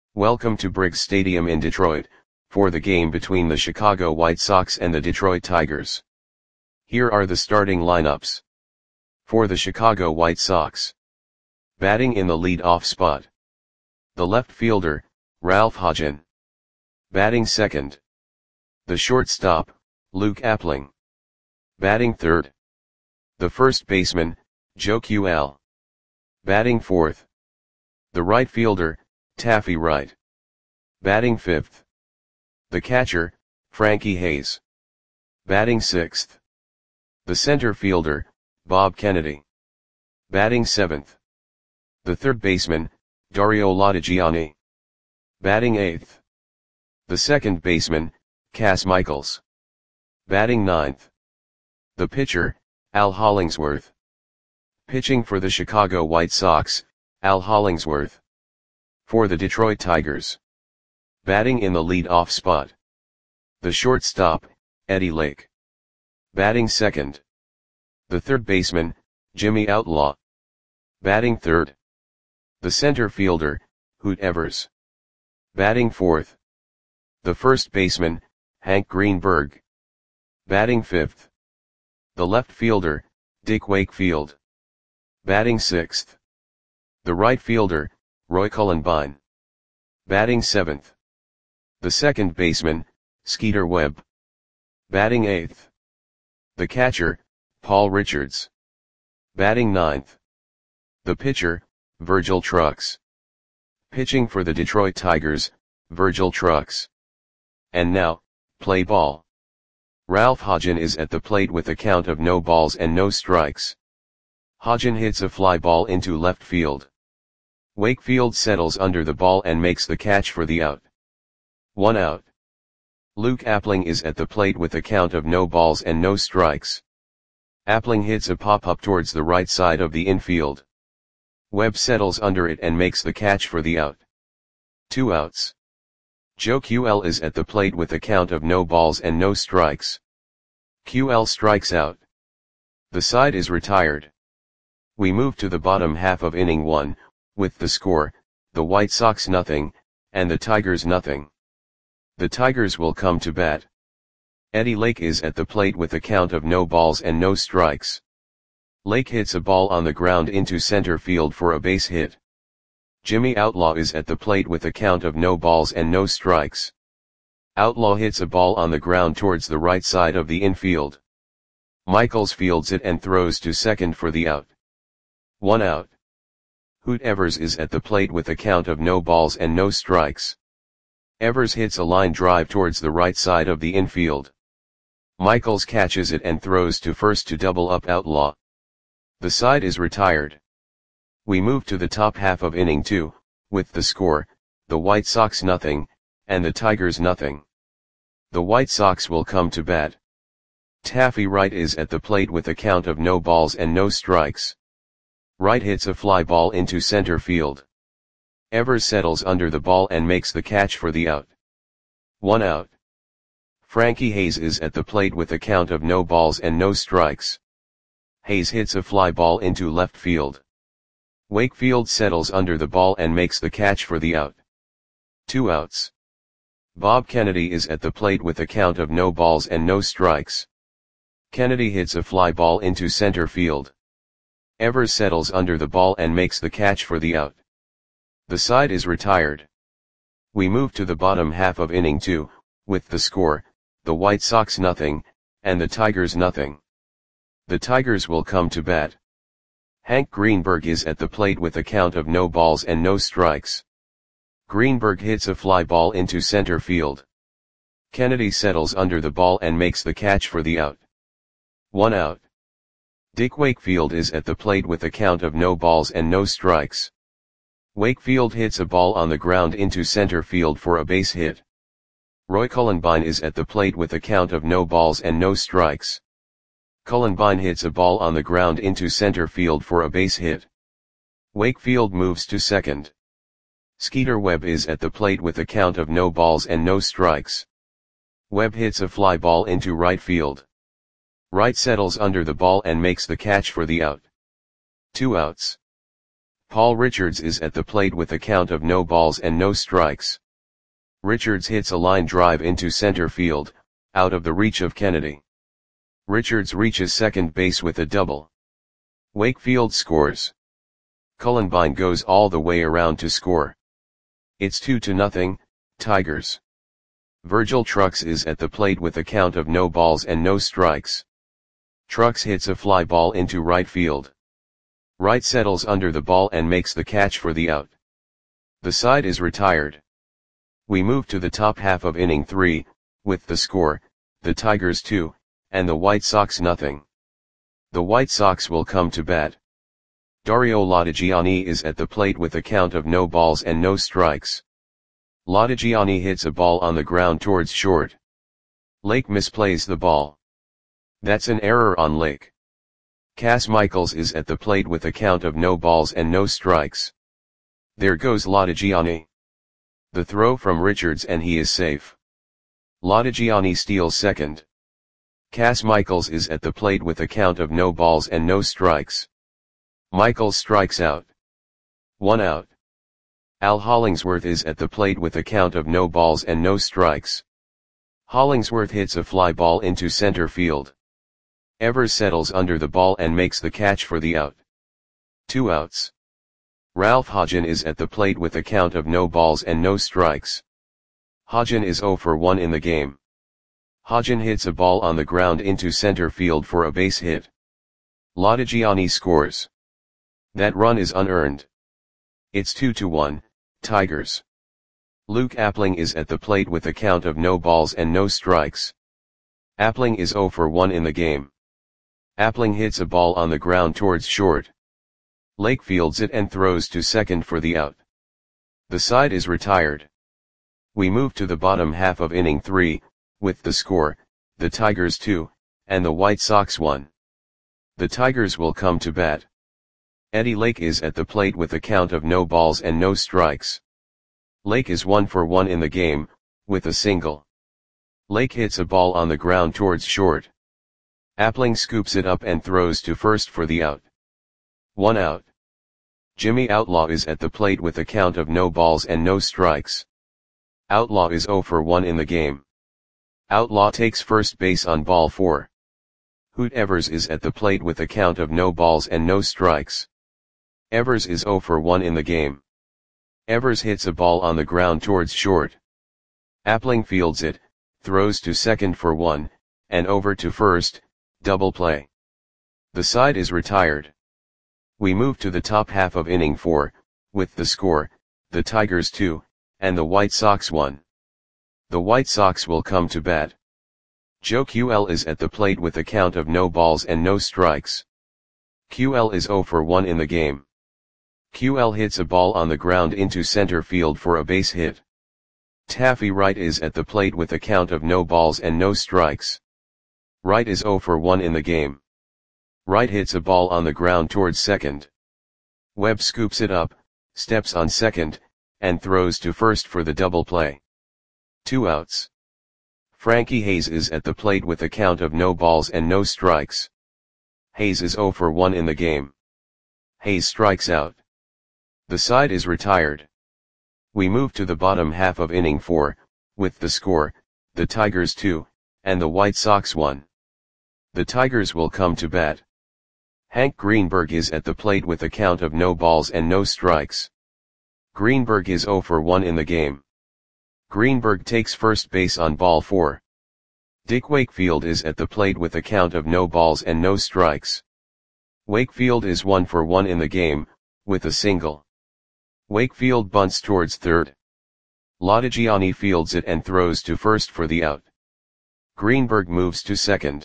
Welcome to Briggs Stadium in Detroit, for the game between the Chicago White Sox and the Detroit Tigers. Here are the starting lineups. For the Chicago White Sox. Batting in the lead-off spot. The left fielder, Ralph Hodgen. Batting second. The shortstop, Luke Appling. Batting third. The first baseman, Joe QL. Batting fourth. The right fielder, Taffy Wright. Batting fifth. The catcher, Frankie Hayes. Batting sixth. The center fielder, Bob Kennedy. Batting seventh. The third baseman, Dario Lodigiani. Batting eighth. The second baseman, Cass Michaels. Batting ninth. The pitcher, Al Hollingsworth. Pitching for the Chicago White Sox, Al Hollingsworth. For the Detroit Tigers. Batting in the lead-off spot. The shortstop, Eddie Lake. Batting second. The third baseman, Jimmy Outlaw. Batting third. The center fielder, Hoot Evers. Batting fourth. The first baseman, Hank Greenberg. Batting fifth. The left fielder, Dick Wakefield. Batting sixth. The right fielder, Roy Cullenbine. Batting seventh. The second baseman, Skeeter Webb. Batting eighth. The catcher, Paul Richards. Batting ninth. The pitcher, Virgil Trucks. Pitching for the Detroit Tigers, Virgil Trucks. And now, play ball. Ralph Hodgen is at the plate with a count of no balls and no strikes. Hodgen hits a fly ball into left field. Wakefield settles under the ball and makes the catch for the out. 1 out. Luke Appling is at the plate with a count of no balls and no strikes. Appling hits a pop-up towards the right side of the infield. Webb settles under it and makes the catch for the out. 2 outs. Joe QL is at the plate with a count of no balls and no strikes. QL strikes out. The side is retired. We move to the bottom half of inning 1, with the score, the White Sox nothing, and the Tigers nothing. The Tigers will come to bat. Eddie Lake is at the plate with a count of no balls and no strikes. Lake hits a ball on the ground into center field for a base hit. Jimmy Outlaw is at the plate with a count of no balls and no strikes. Outlaw hits a ball on the ground towards the right side of the infield. Michaels fields it and throws to second for the out. 1 out. Hoot Evers is at the plate with a count of no balls and no strikes. Evers hits a line drive towards the right side of the infield. Michaels catches it and throws to first to double up Outlaw. The side is retired. We move to the top half of inning 2, with the score, the White Sox nothing, and the Tigers nothing. The White Sox will come to bat. Taffy Wright is at the plate with a count of no balls and no strikes. Wright hits a fly ball into center field. Evers settles under the ball and makes the catch for the out. 1 out. Frankie Hayes is at the plate with a count of no balls and no strikes. Hayes hits a fly ball into left field. Wakefield settles under the ball and makes the catch for the out. 2 outs. Bob Kennedy is at the plate with a count of no balls and no strikes. Kennedy hits a fly ball into center field. Evers settles under the ball and makes the catch for the out. The side is retired. We move to the bottom half of inning 2, with the score, the White Sox nothing, and the Tigers nothing. The Tigers will come to bat. Hank Greenberg is at the plate with a count of no balls and no strikes. Greenberg hits a fly ball into center field. Kennedy settles under the ball and makes the catch for the out. 1 out. Dick Wakefield is at the plate with a count of no balls and no strikes. Wakefield hits a ball on the ground into center field for a base hit. Roy Cullenbine is at the plate with a count of no balls and no strikes. Cullenbine hits a ball on the ground into center field for a base hit. Wakefield moves to second. Skeeter Webb is at the plate with a count of no balls and no strikes. Webb hits a fly ball into right field. Wright settles under the ball and makes the catch for the out. 2 outs. Paul Richards is at the plate with a count of no balls and no strikes. Richards hits a line drive into center field, out of the reach of Kennedy. Richards reaches second base with a double. Wakefield scores. Cullenbine goes all the way around to score. It's 2-0, Tigers. Virgil Trucks is at the plate with a count of no balls and no strikes. Trucks hits a fly ball into right field. Wright settles under the ball and makes the catch for the out. The side is retired. We move to the top half of inning 3, with the score, the Tigers 2, and the White Sox 0. The White Sox will come to bat. Dario Latigiani is at the plate with a count of no balls and no strikes. Latigiani hits a ball on the ground towards short. Lake misplays the ball. That's an error on Lake. Cass Michaels is at the plate with a count of no balls and no strikes. There goes Latigiani. The throw from Richards and he is safe. Latigiani steals second. Cass Michaels is at the plate with a count of no balls and no strikes. Michaels strikes out. 1 out. Al Hollingsworth is at the plate with a count of no balls and no strikes. Hollingsworth hits a fly ball into center field. Evers settles under the ball and makes the catch for the out. 2 outs. Ralph Hodgen is at the plate with a count of no balls and no strikes. Hodgen is 0 for 1 in the game. Hodgen hits a ball on the ground into center field for a base hit. Latigiani scores. That run is unearned. It's 2-1, Tigers. Luke Appling is at the plate with a count of no balls and no strikes. Appling is 0 for 1 in the game. Appling hits a ball on the ground towards short. Lake fields it and throws to second for the out. The side is retired. We move to the bottom half of inning 3, with the score, the Tigers 2, and the White Sox 1. The Tigers will come to bat. Eddie Lake is at the plate with a count of no balls and no strikes. Lake is 1 for 1 in the game, with a single. Lake hits a ball on the ground towards short. Appling scoops it up and throws to first for the out. 1 out. Jimmy Outlaw is at the plate with a count of no balls and no strikes. Outlaw is 0 for 1 in the game. Outlaw takes first base on ball 4. Hoot Evers is at the plate with a count of no balls and no strikes. Evers is 0 for 1 in the game. Evers hits a ball on the ground towards short. Appling fields it, throws to second for 1, and over to first, double play. The side is retired. We move to the top half of inning 4, with the score, the Tigers 2, and the White Sox 1. The White Sox will come to bat. Joe QL is at the plate with a count of no balls and no strikes. QL is 0 for 1 in the game. QL hits a ball on the ground into center field for a base hit. Taffy Wright is at the plate with a count of no balls and no strikes. Wright is 0 for 1 in the game. Wright hits a ball on the ground towards second. Webb scoops it up, steps on second, and throws to first for the double play. 2 outs. Frankie Hayes is at the plate with a count of no balls and no strikes. Hayes is 0 for 1 in the game. Hayes strikes out. The side is retired. We move to the bottom half of inning 4, with the score, the Tigers 2, and the White Sox 1. The Tigers will come to bat. Hank Greenberg is at the plate with a count of no balls and no strikes. Greenberg is 0 for 1 in the game. Greenberg takes first base on ball 4. Dick Wakefield is at the plate with a count of no balls and no strikes. Wakefield is 1 for 1 in the game, with a single. Wakefield bunts towards third. Latigiani fields it and throws to first for the out. Greenberg moves to second.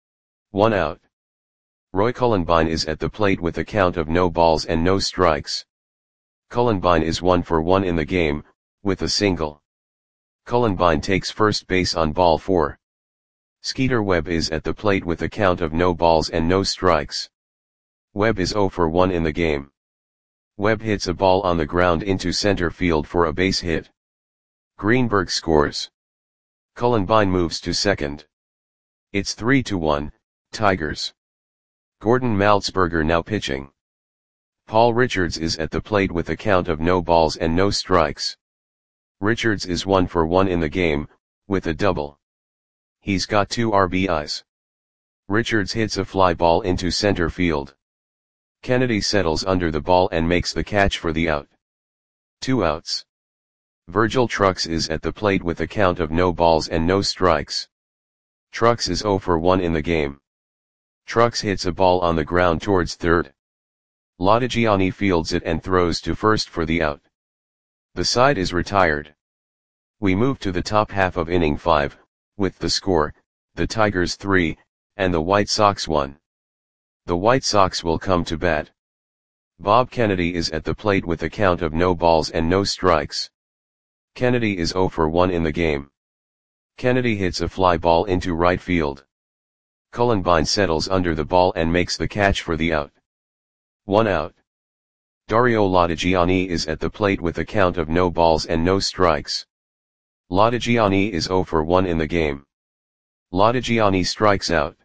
1 out. Roy Cullenbine is at the plate with a count of no balls and no strikes. Cullenbine is 1 for 1 in the game, with a single. Cullenbine takes first base on ball 4. Skeeter Webb is at the plate with a count of no balls and no strikes. Webb is 0 for 1 in the game. Webb hits a ball on the ground into center field for a base hit. Greenberg scores. Cullenbine moves to second. It's 3-1, Tigers. Gordon Maltzberger now pitching. Paul Richards is at the plate with a count of no balls and no strikes. Richards is 1 for 1 in the game, with a double. He's got 2 RBIs. Richards hits a fly ball into center field. Kennedy settles under the ball and makes the catch for the out. 2 outs. Virgil Trucks is at the plate with a count of no balls and no strikes. Trucks is 0 for 1 in the game. Trucks hits a ball on the ground towards third. Lodigiani fields it and throws to first for the out. The side is retired. We move to the top half of inning 5, with the score, the Tigers 3, and the White Sox 1. The White Sox will come to bat. Bob Kennedy is at the plate with a count of no balls and no strikes. Kennedy is 0 for 1 in the game. Kennedy hits a fly ball into right field. Cullenbine settles under the ball and makes the catch for the out. 1 out. Dario Lodigiani is at the plate with a count of no balls and no strikes. Lodigiani is 0 for 1 in the game. Lodigiani strikes out.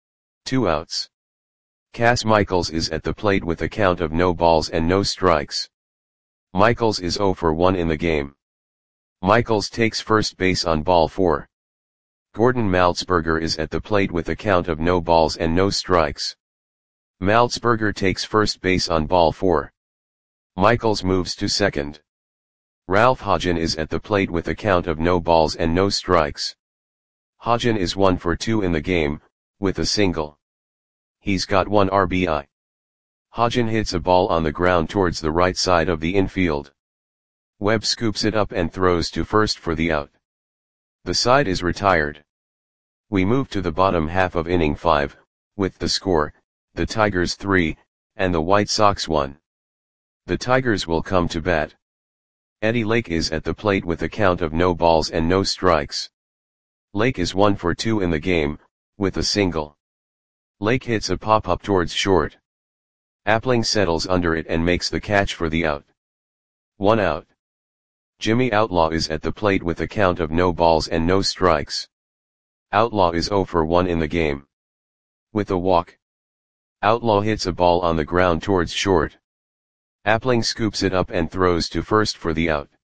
2 outs. Cas Michaels is at the plate with a count of no balls and no strikes. Michaels is 0 for 1 in the game. Michaels takes first base on ball 4. Gordon Maltzberger is at the plate with a count of no balls and no strikes. Maltzberger takes first base on ball 4. Michaels moves to second. Ralph Hodgen is at the plate with a count of no balls and no strikes. Hodgen is 1 for 2 in the game, with a single. He's got 1 RBI. Hodgen hits a ball on the ground towards the right side of the infield. Webb scoops it up and throws to first for the out. The side is retired. We move to the bottom half of inning 5, with the score, the Tigers 3, and the White Sox 1. The Tigers will come to bat. Eddie Lake is at the plate with a count of no balls and no strikes. Lake is 1 for 2 in the game, with a single. Lake hits a pop-up towards short. Appling settles under it and makes the catch for the out. 1 out. Jimmy Outlaw is at the plate with a count of no balls and no strikes. Outlaw is 0 for 1 in the game. With a walk. Outlaw hits a ball on the ground towards short. Appling scoops it up and throws to first for the out.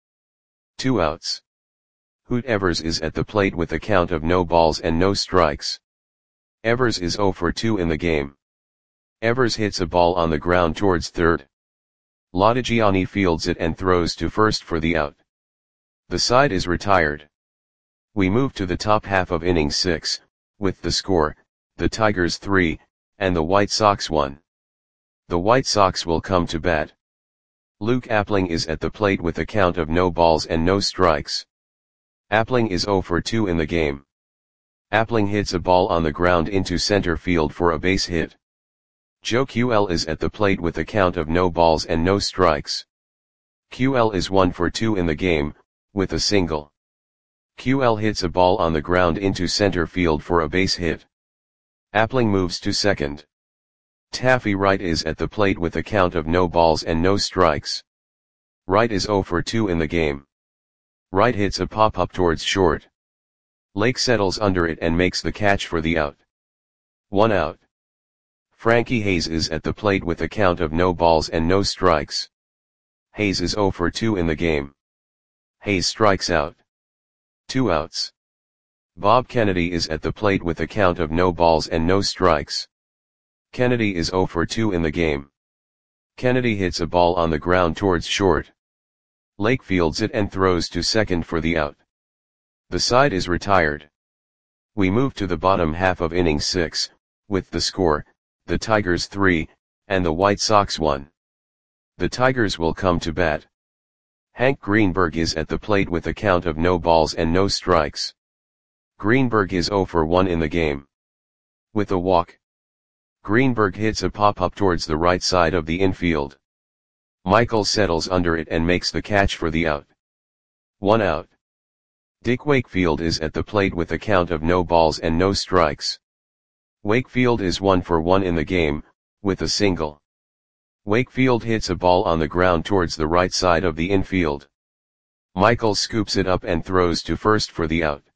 2 outs. Hoot Evers is at the plate with a count of no balls and no strikes. Evers is 0 for 2 in the game. Evers hits a ball on the ground towards third. Lodigiani fields it and throws to first for the out. The side is retired. We move to the top half of inning 6, with the score, the Tigers 3, and the White Sox 1. The White Sox will come to bat. Luke Appling is at the plate with a count of no balls and no strikes. Appling is 0 for 2 in the game. Appling hits a ball on the ground into center field for a base hit. Joe QL is at the plate with a count of no balls and no strikes. QL is 1 for 2 in the game, with a single. QL hits a ball on the ground into center field for a base hit. Appling moves to second. Taffy Wright is at the plate with a count of no balls and no strikes. Wright is 0 for 2 in the game. Wright hits a pop-up towards short. Lake settles under it and makes the catch for the out. 1 out. Frankie Hayes is at the plate with a count of no balls and no strikes. Hayes is 0 for 2 in the game. Hayes strikes out. 2 outs. Bob Kennedy is at the plate with a count of no balls and no strikes. Kennedy is 0 for 2 in the game. Kennedy hits a ball on the ground towards short. Lake fields it and throws to second for the out. The side is retired. We move to the bottom half of inning 6, with the score, the Tigers 3, and the White Sox 1. The Tigers will come to bat. Hank Greenberg is at the plate with a count of no balls and no strikes. Greenberg is 0 for 1 in the game. With a walk. Greenberg hits a pop-up towards the right side of the infield. Michael settles under it and makes the catch for the out. 1 out. Dick Wakefield is at the plate with a count of no balls and no strikes. Wakefield is 1 for 1 in the game, with a single. Wakefield hits a ball on the ground towards the right side of the infield. Michael scoops it up and throws to first for the out.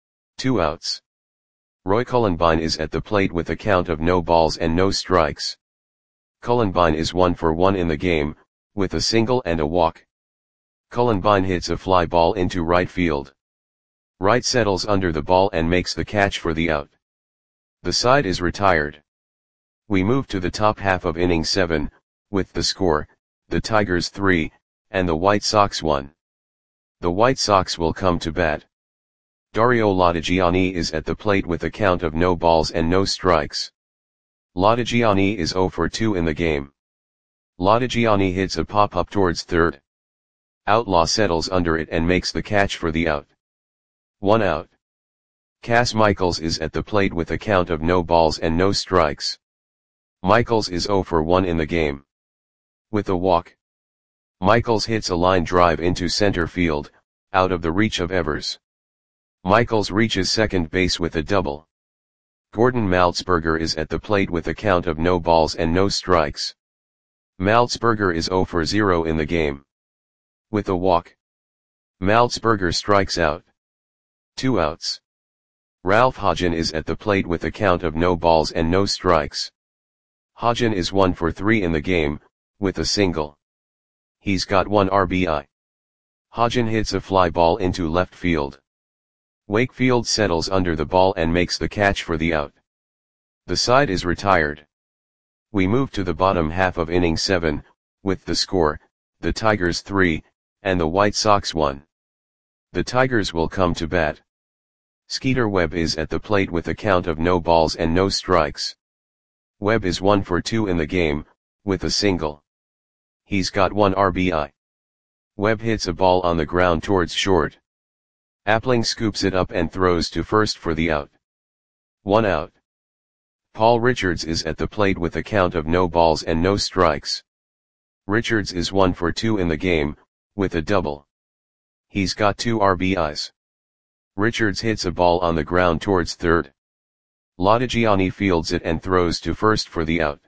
2 outs. Roy Cullenbine is at the plate with a count of no balls and no strikes. Cullenbine is 1 for 1 in the game, with a single and a walk. Cullenbine hits a fly ball into right field. Wright settles under the ball and makes the catch for the out. The side is retired. We move to the top half of inning 7, with the score, the Tigers 3, and the White Sox 1. The White Sox will come to bat. Dario Latigiani is at the plate with a count of no balls and no strikes. Latigiani is 0 for 2 in the game. Latigiani hits a pop-up towards third. Outlaw settles under it and makes the catch for the out. 1 out. Cas Michaels is at the plate with a count of no balls and no strikes. Michaels is 0 for 1 in the game. With a walk. Michaels hits a line drive into center field, out of the reach of Evers. Michaels reaches second base with a double. Gordon Maltzberger is at the plate with a count of no balls and no strikes. Maltzberger is 0 for 0 in the game. With a walk. Maltzberger strikes out. 2 outs. Ralph Hodgen is at the plate with a count of no balls and no strikes. Hodgen is 1 for 3 in the game, with a single. He's got 1 RBI. Hodgen hits a fly ball into left field. Wakefield settles under the ball and makes the catch for the out. The side is retired. We move to the bottom half of inning 7, with the score, the Tigers 3, and the White Sox 1. The Tigers will come to bat. Skeeter Webb is at the plate with a count of no balls and no strikes. Webb is 1 for 2 in the game, with a single. He's got 1 RBI. Webb hits a ball on the ground towards short. Appling scoops it up and throws to first for the out. 1 out. Paul Richards is at the plate with a count of no balls and no strikes. Richards is 1 for 2 in the game, with a double. He's got 2 RBIs. Richards hits a ball on the ground towards third. Latigiani fields it and throws to first for the out.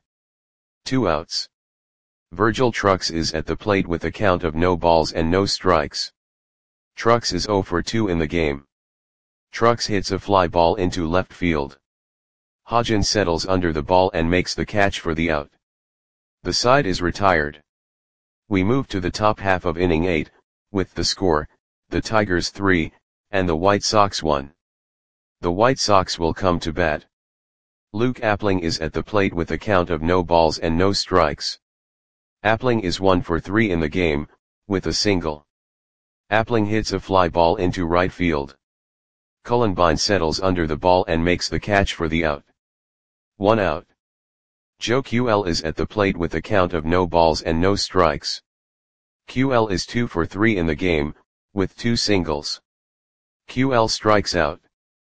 2 outs. Virgil Trucks is at the plate with a count of no balls and no strikes. Trucks is 0 for 2 in the game. Trucks hits a fly ball into left field. Hodgen settles under the ball and makes the catch for the out. The side is retired. We move to the top half of inning 8, with the score, the Tigers 3, and the White Sox 1. The White Sox will come to bat. Luke Appling is at the plate with a count of no balls and no strikes. Appling is 1 for 3 in the game, with a single. Appling hits a fly ball into right field. Cullenbine settles under the ball and makes the catch for the out. 1 out. Joe QL is at the plate with a count of no balls and no strikes. QL is 2 for 3 in the game, with 2 singles. QL strikes out.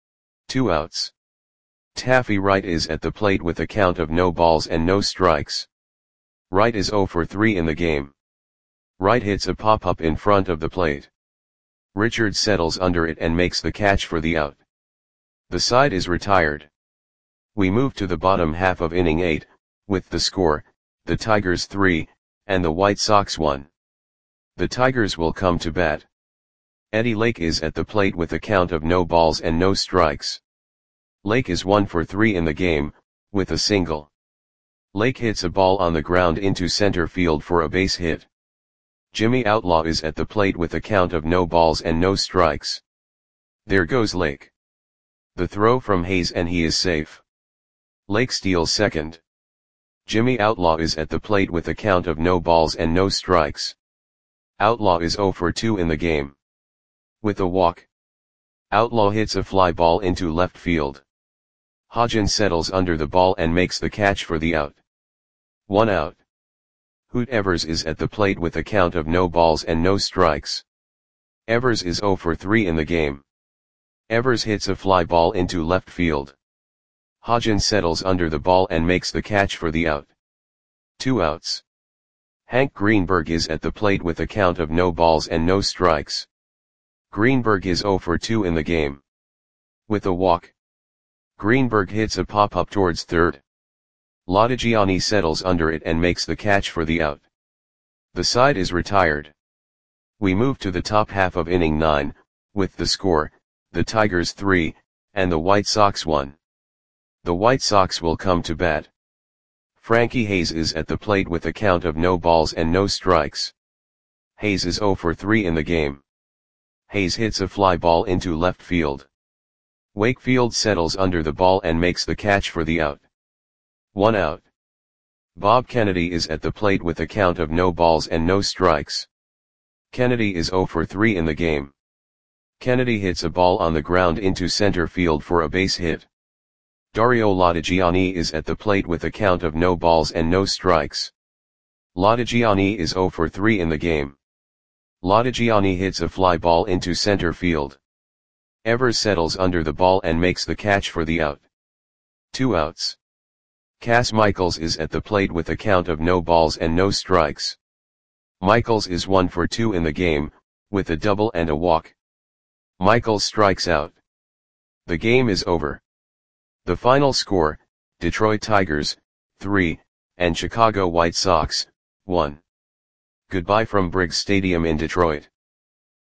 2 outs. Taffy Wright is at the plate with a count of no balls and no strikes. Wright is 0 for 3 in the game. Wright hits a pop-up in front of the plate. Richards settles under it and makes the catch for the out. The side is retired. We move to the bottom half of inning 8, with the score, the Tigers 3, and the White Sox 1. The Tigers will come to bat. Eddie Lake is at the plate with a count of no balls and no strikes. Lake is 1 for 3 in the game, with a single. Lake hits a ball on the ground into center field for a base hit. Jimmy Outlaw is at the plate with a count of no balls and no strikes. There goes Lake. The throw from Hayes and he is safe. Lake steals second. Jimmy Outlaw is at the plate with a count of no balls and no strikes. Outlaw is 0 for 2 in the game. With a walk. Outlaw hits a fly ball into left field. Hodgen settles under the ball and makes the catch for the out. 1 out. Hoot Evers is at the plate with a count of no balls and no strikes. Evers is 0 for 3 in the game. Evers hits a fly ball into left field. Hodgen settles under the ball and makes the catch for the out. 2 outs. Hank Greenberg is at the plate with a count of no balls and no strikes. Greenberg is 0 for 2 in the game. With a walk. Greenberg hits a pop-up towards third. Latigiani settles under it and makes the catch for the out. The side is retired. We move to the top half of inning 9, with the score, the Tigers 3, and the White Sox 1. The White Sox will come to bat. Frankie Hayes is at the plate with a count of no balls and no strikes. Hayes is 0 for 3 in the game. Hayes hits a fly ball into left field. Wakefield settles under the ball and makes the catch for the out. 1 out. Bob Kennedy is at the plate with a count of no balls and no strikes. Kennedy is 0 for 3 in the game. Kennedy hits a ball on the ground into center field for a base hit. Dario Latigiani is at the plate with a count of no balls and no strikes. Latigiani is 0 for 3 in the game. Latigiani hits a fly ball into center field. Evers settles under the ball and makes the catch for the out. 2 outs. Cass Michaels is at the plate with a count of no balls and no strikes. Michaels is 1 for 2 in the game, with a double and a walk. Michaels strikes out. The game is over. The final score, Detroit Tigers, 3, and Chicago White Sox, 1. Goodbye from Briggs Stadium in Detroit.